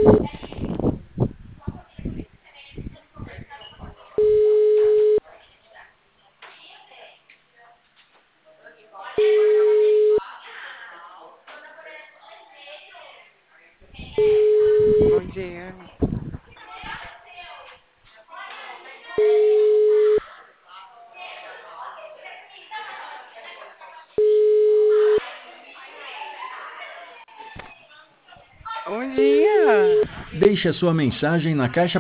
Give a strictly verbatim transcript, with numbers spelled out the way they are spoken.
Bom dia. Bom dia. Deixe a sua mensagem na caixa